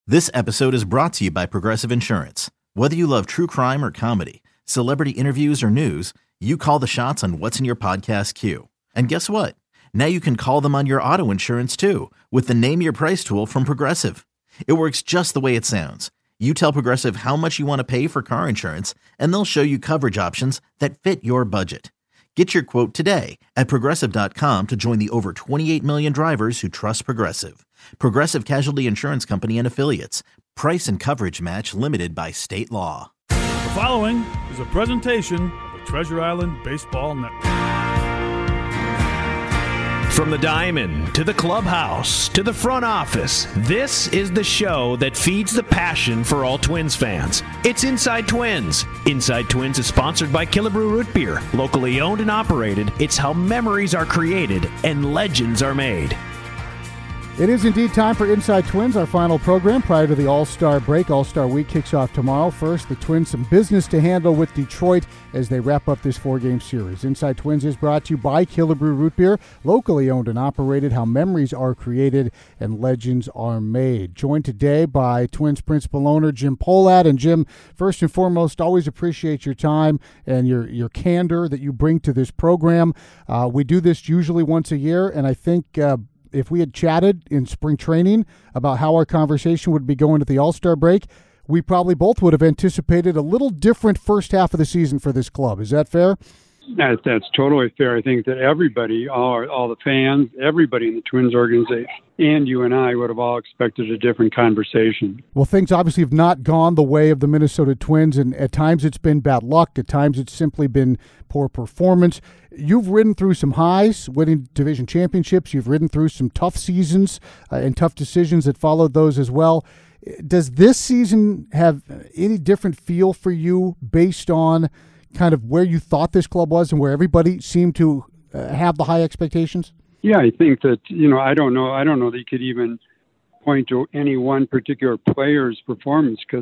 This episode is brought to you by Progressive Insurance. Whether you love true crime or comedy, celebrity interviews or news, you call the shots on what's in your podcast queue. And guess what? Now you can call them on your auto insurance too with the Name Your Price tool from Progressive. It works just the way it sounds. You tell Progressive how much you want to pay for car insurance, and they'll show you coverage options that fit your budget. Get your quote today at Progressive.com to join the over 28 million drivers who trust Progressive. Progressive Casualty Insurance Company and Affiliates. Price and coverage match limited by state law. The following is a presentation of the Treasure Island Baseball Network. From the diamond to the clubhouse to the front office, this is the show that feeds the passion for all Twins fans. It's Inside Twins. Inside Twins is sponsored by Killebrew Root Beer. Locally owned and operated, it's how memories are created and legends are made. It is indeed time for Inside Twins, our final program prior to the All-Star break. All-Star Week kicks off tomorrow. First, the Twins some business to handle with Detroit as they wrap up this four-game series. Inside Twins is brought to you by Killebrew Root Beer, locally owned and operated, how memories are created and legends are made. Joined today by Twins principal owner Jim Pohlad. And Jim, first and foremost, always appreciate your time and your candor that you bring to this program. We do this usually once a year, and I think if we had chatted in spring training about how our conversation would be going at the All-Star break, we probably both would have anticipated a little different first half of the season for this club. Is that fair? That's totally fair. I think that everybody, all the fans, everybody in the Twins organization, and you and I would have all expected a different conversation. Well, things obviously have not gone the way of the Minnesota Twins, and at times it's been bad luck. At times it's simply been poor performance. You've ridden through some highs, winning division championships. You've ridden through some tough seasons and tough decisions that followed those as well. Does this season have any different feel for you based on kind of where you thought this club was and where everybody seemed to have the high expectations? Yeah, I think that, I don't know that you could even point to any one particular player's performance because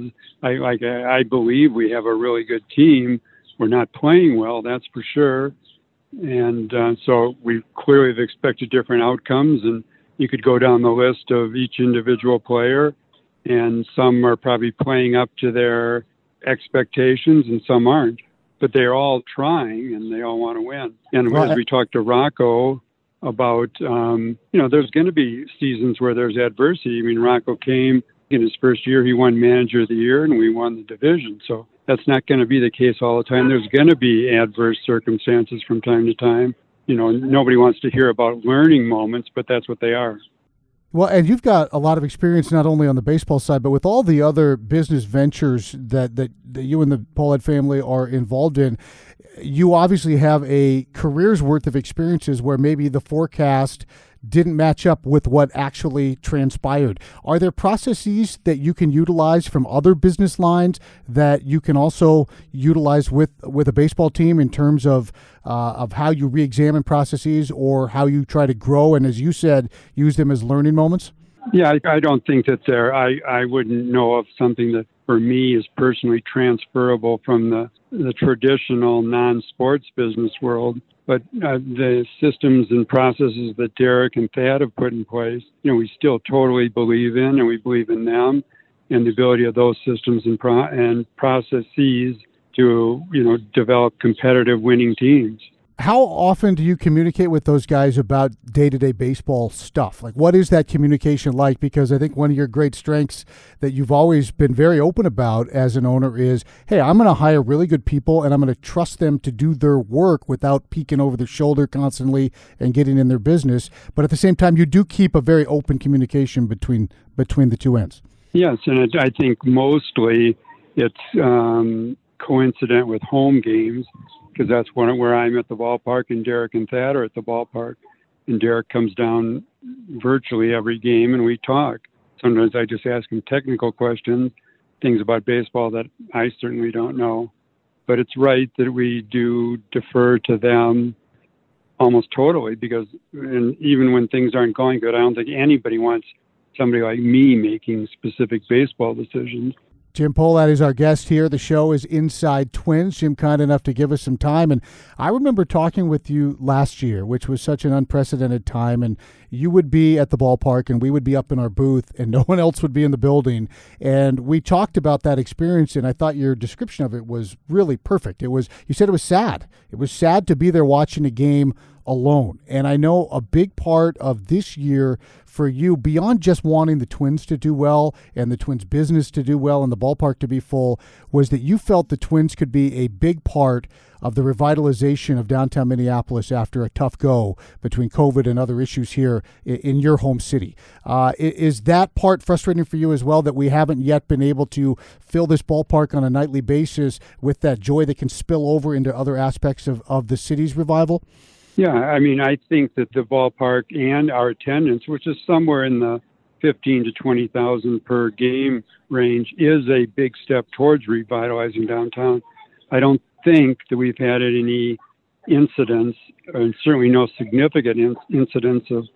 I believe we have a really good team. We're not playing well, that's for sure. And so we clearly have expected different outcomes, and you could go down the list of each individual player, and some are probably playing up to their expectations and some aren't. But they're all trying, and they all want to win. And as we talked to Rocco about, there's going to be seasons where there's adversity. I mean, Rocco came in his first year, he won Manager of the Year, and we won the division. So that's not going to be the case all the time. There's going to be adverse circumstances from time to time. Nobody wants to hear about learning moments, but that's what they are. Well, and you've got a lot of experience not only on the baseball side, but with all the other business ventures that you and the Pohlad family are involved in. You obviously have a career's worth of experiences where maybe the forecast didn't match up with what actually transpired. Are there processes that you can utilize from other business lines that you can also utilize with a baseball team in terms of how you re-examine processes or how you try to grow and, as you said, use them as learning moments? Yeah, I don't think that I wouldn't know of something that for me is personally transferable from the traditional non-sports business world. But the systems and processes that Derek and Thad have put in place, we still totally believe in, and we believe in them and the ability of those systems and processes to, develop competitive winning teams. How often do you communicate with those guys about day-to-day baseball stuff? Like, what is that communication like? Because I think one of your great strengths that you've always been very open about as an owner is, hey, I'm going to hire really good people and I'm going to trust them to do their work without peeking over their shoulder constantly and getting in their business. But at the same time, you do keep a very open communication between the two ends. Yes, and I think mostly it's coincident with home games, because that's where I'm at the ballpark and Derek and Thad are at the ballpark. And Derek comes down virtually every game and we talk. Sometimes I just ask him technical questions, things about baseball that I certainly don't know. But it's right that we do defer to them almost totally because even when things aren't going good, I don't think anybody wants somebody like me making specific baseball decisions. Jim Pohlad is our guest here. The show is Inside Twins. Jim, kind enough to give us some time. And I remember talking with you last year, which was such an unprecedented time. And you would be at the ballpark and we would be up in our booth and no one else would be in the building. And we talked about that experience, and I thought your description of it was really perfect. You said it was sad. It was sad to be there watching a game alone. And I know a big part of this year for you, beyond just wanting the Twins to do well and the Twins business to do well and the ballpark to be full, was that you felt the Twins could be a big part of the revitalization of downtown Minneapolis after a tough go between COVID and other issues here in your home city. Is that part frustrating for you as well, that we haven't yet been able to fill this ballpark on a nightly basis with that joy that can spill over into other aspects of the city's revival? Yeah, I mean, I think that the ballpark and our attendance, which is somewhere in the 15 to 20,000 per game range, is a big step towards revitalizing downtown. I don't think that we've had any incidents, and certainly no significant incidents of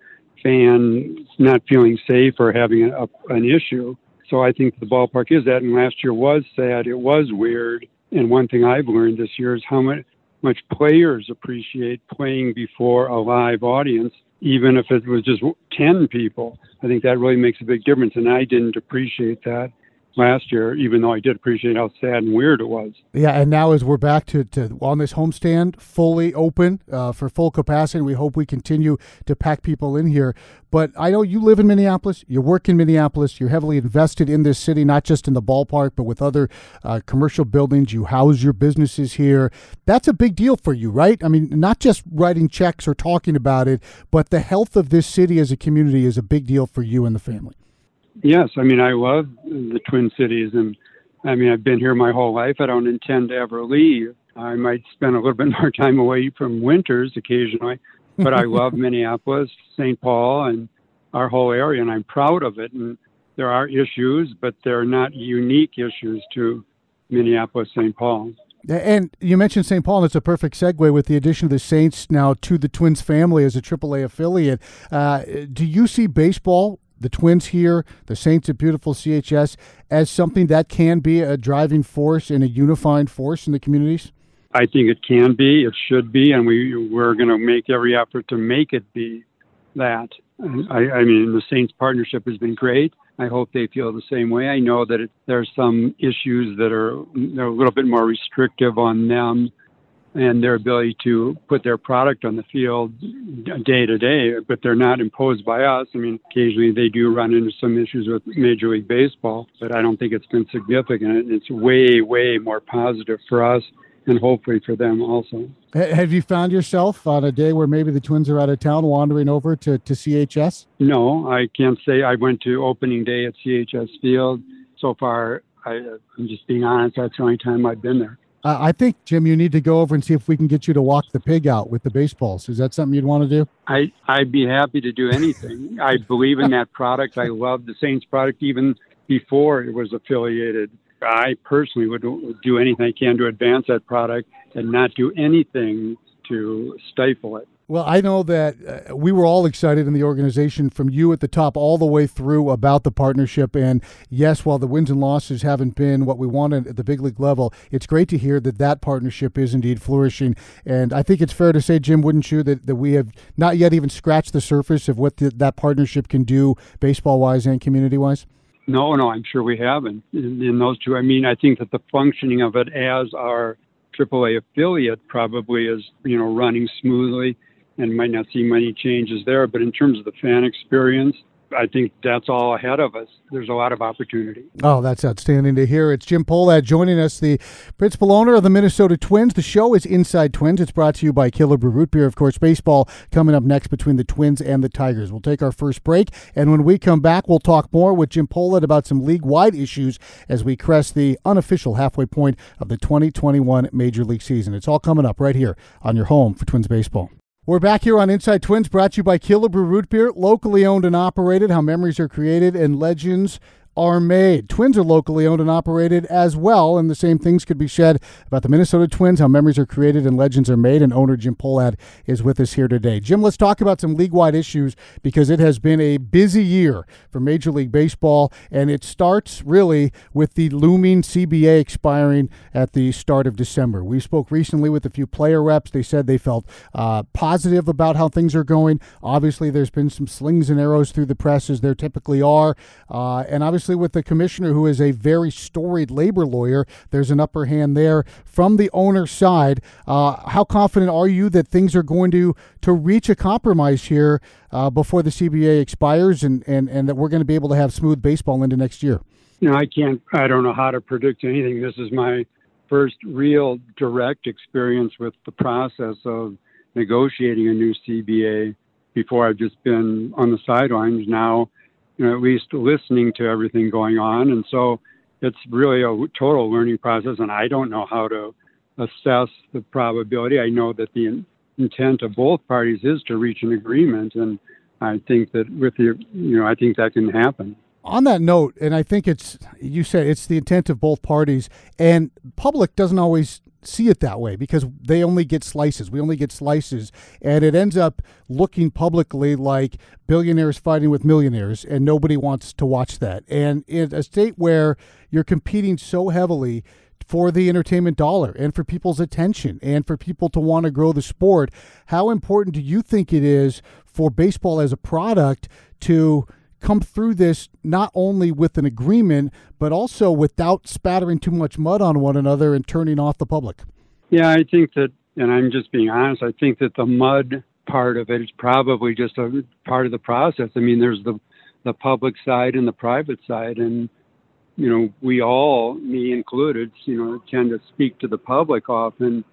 fans not feeling safe or having an issue. So I think the ballpark is that, and last year was sad. It was weird. And one thing I've learned this year is how much players appreciate playing before a live audience, even if it was just 10 people. I think that really makes a big difference, and I didn't appreciate that last year, even though I did appreciate how sad and weird it was. Yeah, and now as we're back to on this homestand, fully open for full capacity, we hope we continue to pack people in here. But I know you live in Minneapolis, you work in Minneapolis, you're heavily invested in this city, not just in the ballpark, but with other commercial buildings. You house your businesses here. That's a big deal for you, right? I mean, not just writing checks or talking about it, but the health of this city as a community is a big deal for you and the family. Yes, I mean, I love the Twin Cities, and I mean, I've been here my whole life. I don't intend to ever leave. I might spend a little bit more time away from winters occasionally, but I love Minneapolis, St. Paul, and our whole area, and I'm proud of it. And there are issues, but they're not unique issues to Minneapolis, St. Paul. And you mentioned St. Paul, and it's a perfect segue with the addition of the Saints now to the Twins family as a AAA affiliate. Do you see baseball, the Twins here, the Saints at beautiful CHS, as something that can be a driving force and a unifying force in the communities? I think it can be, it should be, and we're going to make every effort to make it be that. I mean, the Saints partnership has been great. I hope they feel the same way. I know that there are some issues that are a little bit more restrictive on them and their ability to put their product on the field day to day, but they're not imposed by us. I mean, occasionally they do run into some issues with Major League Baseball, but I don't think it's been significant. It's way, way more positive for us and hopefully for them also. Have you found yourself on a day where maybe the Twins are out of town wandering over to CHS? No, I can't say. I went to opening day at CHS Field. So far, I'm just being honest, that's the only time I've been there. I think, Jim, you need to go over and see if we can get you to walk the pig out with the baseballs. Is that something you'd want to do? I'd be happy to do anything. I believe in that product. I love the Saints product even before it was affiliated. I personally would do anything I can to advance that product and not do anything to stifle it. Well, I know that we were all excited in the organization from you at the top all the way through about the partnership. And yes, while the wins and losses haven't been what we wanted at the big league level, it's great to hear that partnership is indeed flourishing. And I think it's fair to say, Jim, wouldn't you, that we have not yet even scratched the surface of what that partnership can do baseball-wise and community-wise? No, I'm sure we haven't. In those two, I mean, I think that the functioning of it as our AAA affiliate probably is, running smoothly and might not see many changes there. But in terms of the fan experience, I think that's all ahead of us. There's a lot of opportunity. Oh, that's outstanding to hear. It's Jim Pohlad joining us, the principal owner of the Minnesota Twins. The show is Inside Twins. It's brought to you by Killebrew Root Beer. Of course, baseball coming up next between the Twins and the Tigers. We'll take our first break, and when we come back, we'll talk more with Jim Pohlad about some league-wide issues as we crest the unofficial halfway point of the 2021 Major League season. It's all coming up right here on your home for Twins baseball. We're back here on Inside Twins, brought to you by Killebrew Root Beer, locally owned and operated, how memories are created and legends are made. Twins are locally owned and operated as well, and the same things could be said about the Minnesota Twins, how memories are created and legends are made, and owner Jim Pohlad is with us here today. Jim, let's talk about some league-wide issues because it has been a busy year for Major League Baseball, and it starts really with the looming CBA expiring at the start of December. We spoke recently with a few player reps. They said they felt positive about how things are going. Obviously, there's been some slings and arrows through the press, as there typically are, and obviously with the commissioner, who is a very storied labor lawyer, there's an upper hand there from the owner's side. How confident are you that things are going to reach a compromise here before the CBA expires and that we're going to be able to have smooth baseball into next year? I don't know how to predict anything. This is my first real direct experience with the process of negotiating a new CBA. Before, I've just been on the sidelines. Now, at least listening to everything going on. And so it's really a total learning process, and I don't know how to assess the probability. I know that the intent of both parties is to reach an agreement, and I think that I think that can happen. On that note, and I think you said it's the intent of both parties, and public doesn't always see it that way because they only get slices. We only get slices, and it ends up looking publicly like billionaires fighting with millionaires, and nobody wants to watch that. And in a state where you're competing so heavily for the entertainment dollar and for people's attention and for people to want to grow the sport, how important do you think it is for baseball as a product to come through this not only with an agreement, but also without spattering too much mud on one another and turning off the public? Yeah, I think that, and I'm just being honest, I think that the mud part of it is probably just a part of the process. I mean, there's the public side and the private side, and we all, me included, tend to speak to the public often,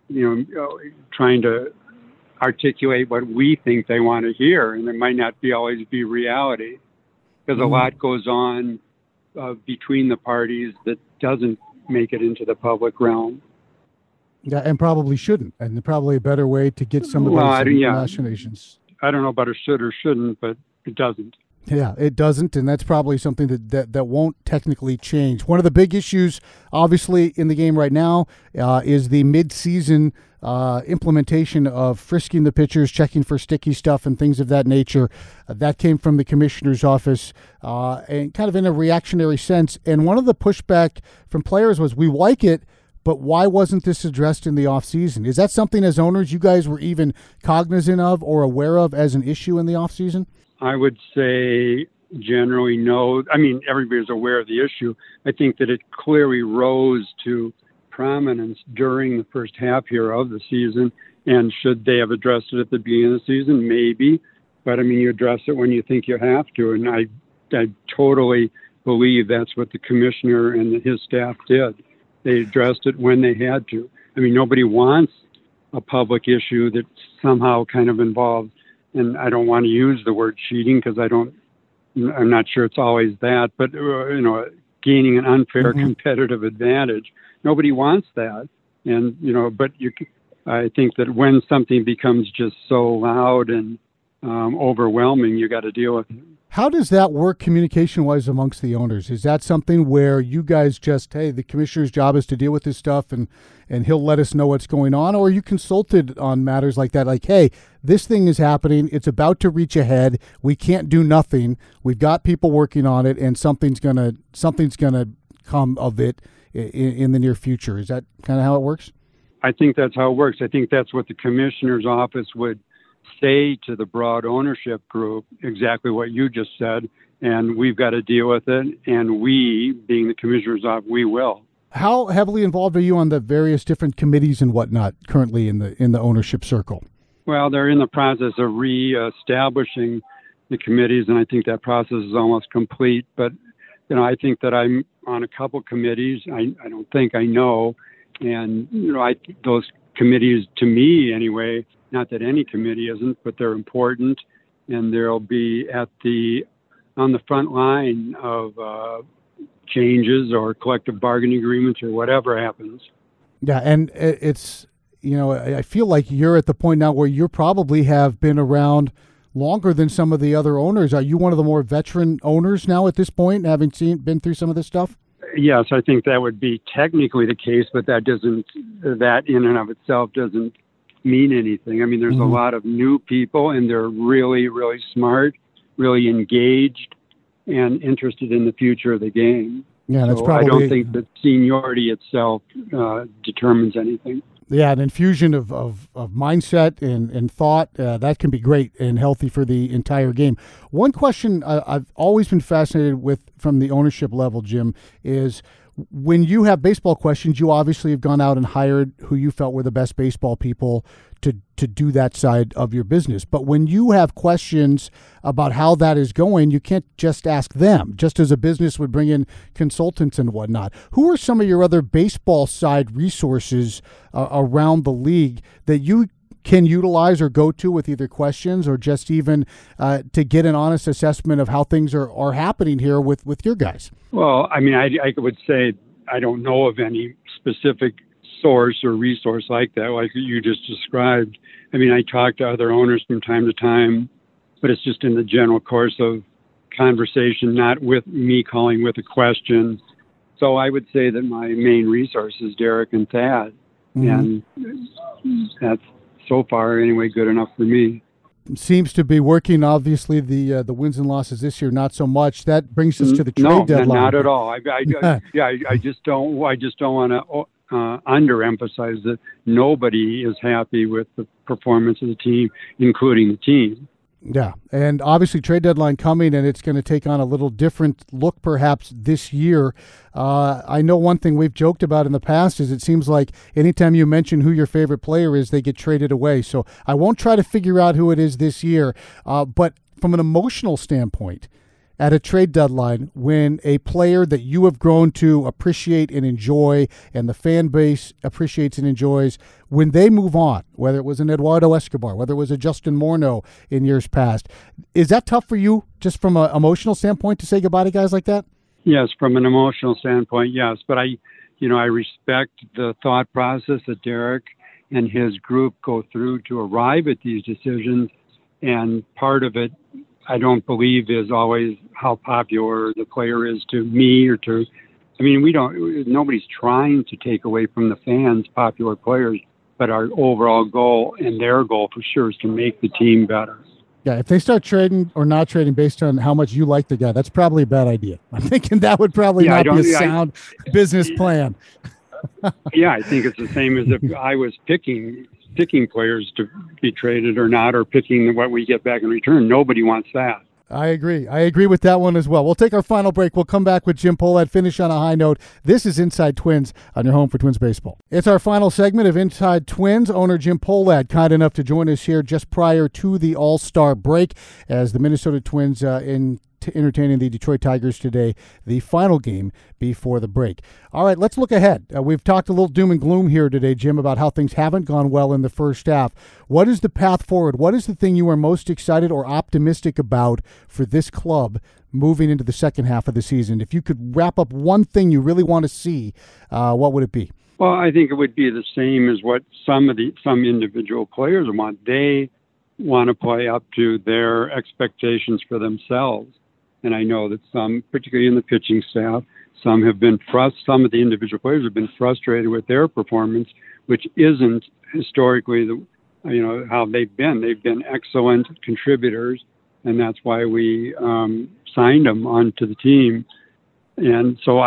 trying to articulate what we think they want to hear, and it might not always be reality, because a lot goes on between the parties that doesn't make it into the public realm. Yeah, and probably shouldn't, and probably a better way to get some of those machinations. I don't know about a should or shouldn't, but it doesn't. Yeah, it doesn't, and that's probably something that won't technically change. One of the big issues, obviously, in the game right now is the mid-season implementation of frisking the pitchers, checking for sticky stuff and things of that nature. That came from the commissioner's office and kind of in a reactionary sense. And one of the pushback from players was, we like it, but why wasn't this addressed in the offseason? Is that something as owners you guys were even cognizant of or aware of as an issue in the offseason? I would say generally no. I mean, everybody's aware of the issue. I think that it clearly rose to prominence during the first half here of the season. And should they have addressed it at the beginning of the season? Maybe. But, I mean, you address it when you think you have to. And I totally believe that's what the commissioner and his staff did. They addressed it when they had to. I mean, nobody wants a public issue that somehow kind of involves, and I don't want to use the word cheating because I'm not sure it's always that, but, gaining an unfair competitive advantage. Nobody wants that. And, but I think that when something becomes just so loud and overwhelming, you got to deal with it. How does that work communication-wise amongst the owners? Is that something where you guys just, hey, the commissioner's job is to deal with this stuff and he'll let us know what's going on? Or are you consulted on matters like that? Like, hey, this thing is happening. It's about to reach ahead. We can't do nothing. We've got people working on it, and something's gonna come of it in the near future. Is that kind of how it works? I think that's how it works. I think that's what the commissioner's office would say to the broad ownership group, exactly what you just said, and we've got to deal with it, and we, being the commissioner's office, we will. How heavily involved are you on the various different committees and whatnot currently in the ownership circle? Well, they're in the process of re-establishing the committees, and I think that process is almost complete, but I think that I'm on a couple committees. I don't think I know, and those committees, to me anyway, not that any committee isn't, but they're important, and they'll be on the front line of changes or collective bargaining agreements or whatever happens. Yeah, and it's, I feel like you're at the point now where you probably have been around longer than some of the other owners. Are you one of the more veteran owners now at this point, having been through some of this stuff? Yes, I think that would be technically the case, but that in and of itself doesn't mean anything. I mean, there's a lot of new people, and they're really, really smart, really engaged, and interested in the future of the game. Yeah, that's so probably. I don't think that seniority itself determines anything. Yeah, an infusion of mindset and thought, that can be great and healthy for the entire game. One question I've always been fascinated with from the ownership level, Jim, is when you have baseball questions, you obviously have gone out and hired who you felt were the best baseball people to do that side of your business. But when you have questions about how that is going, you can't just ask them, just as a business would bring in consultants and whatnot. Who are some of your other baseball side resources around the league that you can utilize or go to with either questions or just even to get an honest assessment of how things are happening here with your guys? Well, I mean, I would say I don't know of any specific source or resource like that, like you just described. I mean, I talk to other owners from time to time, but it's just in the general course of conversation, not with me calling with a question. So I would say that my main resource is Derek and Thad, and that's so far anyway good enough for me. Seems to be working. Obviously, the wins and losses this year not so much. That brings us to the trade deadline. No, not at all. I just don't want to underemphasize that nobody is happy with the performance of the team, including the team. Yeah, and obviously trade deadline coming, and it's going to take on a little different look perhaps this year. I know one thing we've joked about in the past is it seems like anytime you mention who your favorite player is, they get traded away. So I won't try to figure out who it is this year, but from an emotional standpoint, at a trade deadline, when a player that you have grown to appreciate and enjoy, and the fan base appreciates and enjoys, when they move on, whether it was an Eduardo Escobar, whether it was a Justin Morneau in years past, is that tough for you, just from an emotional standpoint, to say goodbye to guys like that? Yes, from an emotional standpoint, yes. But I respect the thought process that Derek and his group go through to arrive at these decisions, and part of it, I don't believe, is always how popular the player is to me or to. I mean, nobody's trying to take away from the fans popular players, but our overall goal and their goal for sure is to make the team better. Yeah, if they start trading or not trading based on how much you like the guy, that's probably a bad idea. I'm thinking that would probably not be a sound business plan. Yeah, I think it's the same as if I was picking players to be traded or not, or picking what we get back in return. Nobody wants that. I agree with that one as well. We'll take our final break. We'll come back with Jim Pohlad, finish on a high note. This is Inside Twins on your home for Twins baseball. It's our final segment of Inside Twins. Owner Jim Pohlad, kind enough to join us here just prior to the All-Star break as the Minnesota Twins entertaining the Detroit Tigers today, the final game before the break. All right, let's look ahead. We've talked a little doom and gloom here today, Jim, about how things haven't gone well in the first half. What is the path forward? What is the thing you are most excited or optimistic about for this club moving into the second half of the season? If you could wrap up one thing you really want to see, what would it be? Well, I think it would be the same as what some individual players want. They want to play up to their expectations for themselves. And I know that some, particularly in the pitching staff, some of the individual players have been frustrated with their performance, which isn't historically how they've been. They've been excellent contributors, and that's why we signed them onto the team. And so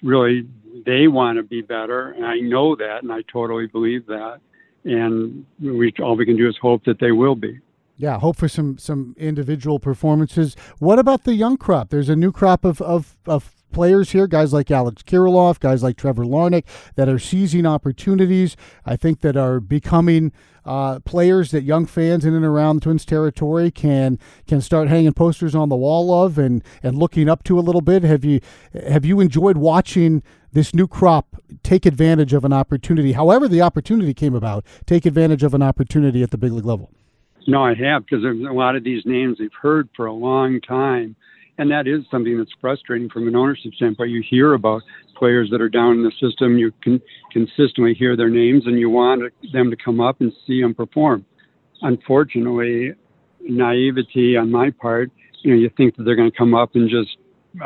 they want to be better, and I know that, and I totally believe that. And all we can do is hope that they will be. Yeah, hope for some individual performances. What about the young crop? There's a new crop of players here, guys like Alex Kirilloff, guys like Trevor Larnach, that are seizing opportunities, I think, that are becoming players that young fans in and around Twins territory can start hanging posters on the wall of and looking up to a little bit. Have you enjoyed watching this new crop take advantage of an opportunity, however the opportunity came about, take advantage of an opportunity at the big league level? No, I have, because there's a lot of these names we've heard for a long time, and that is something that's frustrating from an ownership standpoint. You hear about players that are down in the system, you can consistently hear their names, and you want them to come up and see them perform. Unfortunately, naivety on my part. You think that they're going to come up and just,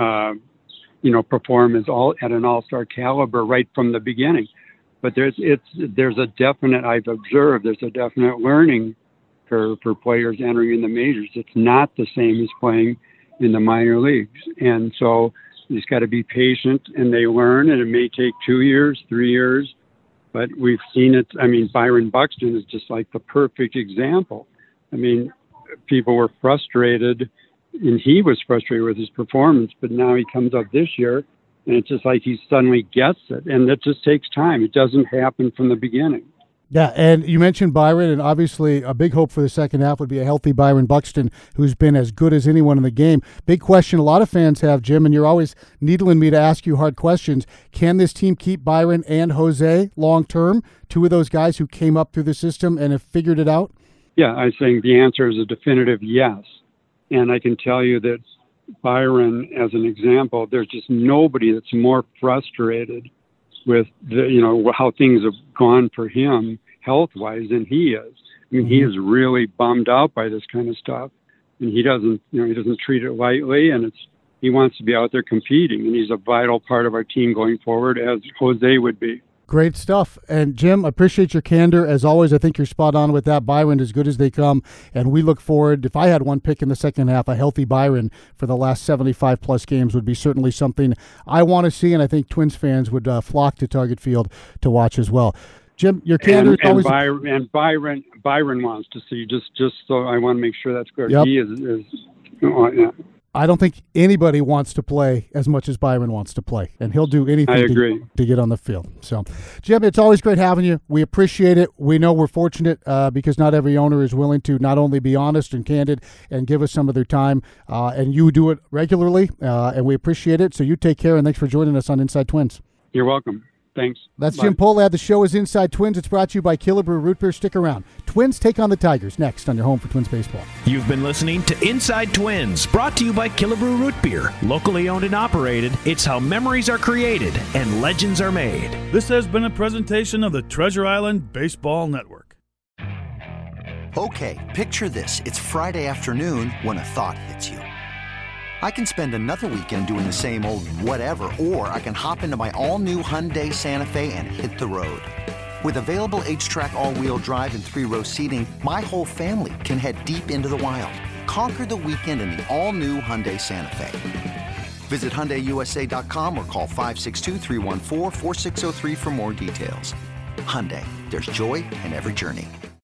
perform at an all-star caliber right from the beginning. But there's a definite learning curve for players entering in the majors. It's not the same as playing in the minor leagues. And so you just got to be patient, and they learn, and it may take 2 years, 3 years, but we've seen it. I mean, Byron Buxton is just like the perfect example. I mean, people were frustrated, and he was frustrated with his performance, but now he comes up this year, and it's just like he suddenly gets it, and that just takes time. It doesn't happen from the beginning. Yeah, and you mentioned Byron, and obviously a big hope for the second half would be a healthy Byron Buxton, who's been as good as anyone in the game. Big question a lot of fans have, Jim, and you're always needling me to ask you hard questions. Can this team keep Byron and Jose long-term, two of those guys who came up through the system and have figured it out? Yeah, I think the answer is a definitive yes. And I can tell you that Byron, as an example, there's just nobody that's more frustrated with how things have gone for him health-wise than he is. I mean, he is really bummed out by this kind of stuff, and he doesn't treat it lightly, and he wants to be out there competing, and he's a vital part of our team going forward, as Jose would be. Great stuff. And Jim, I appreciate your candor. As always, I think you're spot on with that. Byron, as good as they come. And we look forward, if I had one pick in the second half, a healthy Byron for the last 75-plus games would be certainly something I want to see, and I think Twins fans would flock to Target Field to watch as well. Jim, your candor is always... Byron wants to see, just so I want to make sure that's clear. Yep. He is yeah. I don't think anybody wants to play as much as Byron wants to play, and he'll do anything to get on the field. So, Jim, it's always great having you. We appreciate it. We know we're fortunate because not every owner is willing to not only be honest and candid and give us some of their time, and you do it regularly, and we appreciate it. So you take care, and thanks for joining us on Inside Twins. You're welcome. Thanks. That's Bye. Jim Pohlad. The show is Inside Twins. It's brought to you by Killebrew Root Beer. Stick around. Twins take on the Tigers next on your home for Twins baseball. You've been listening to Inside Twins, brought to you by Killebrew Root Beer. Locally owned and operated, it's how memories are created and legends are made. This has been a presentation of the Treasure Island Baseball Network. Okay, picture this. It's Friday afternoon when a thought hits you. I can spend another weekend doing the same old whatever, or I can hop into my all-new Hyundai Santa Fe and hit the road. With available H-Track all-wheel drive and 3-row seating, my whole family can head deep into the wild. Conquer the weekend in the all-new Hyundai Santa Fe. Visit HyundaiUSA.com or call 562-314-4603 for more details. Hyundai, there's joy in every journey.